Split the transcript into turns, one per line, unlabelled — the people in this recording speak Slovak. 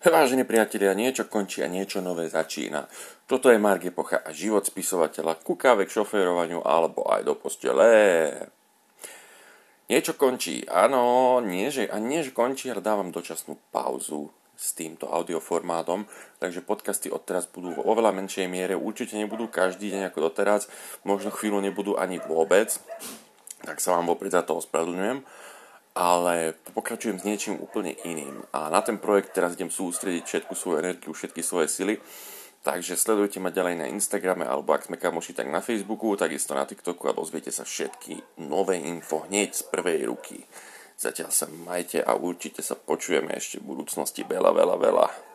Vážení priatelia, niečo končí a niečo nové začína. Toto je Mark Epocha a život spisovateľa ku káve, k šoférovaniu alebo aj do postele. Niečo končí, áno, nie že končí, ale dávam dočasnú pauzu s týmto audioformátom, takže podcasty odteraz budú vo oveľa menšej miere, určite nebudú každý deň ako doteraz, možno chvíľu nebudú ani vôbec, tak sa vám vopred za to ospravedlňujem. Ale pokračujem s niečím úplne iným a na ten projekt teraz idem sústrediť všetku svoju energiu, všetky svoje sily, takže sledujte ma ďalej na Instagrame alebo ak sme kamoši, tak na Facebooku, takisto na TikToku a dozviete sa všetky nové info hneď z prvej ruky. Zatiaľ sa majte a určite sa počujeme ešte v budúcnosti veľa.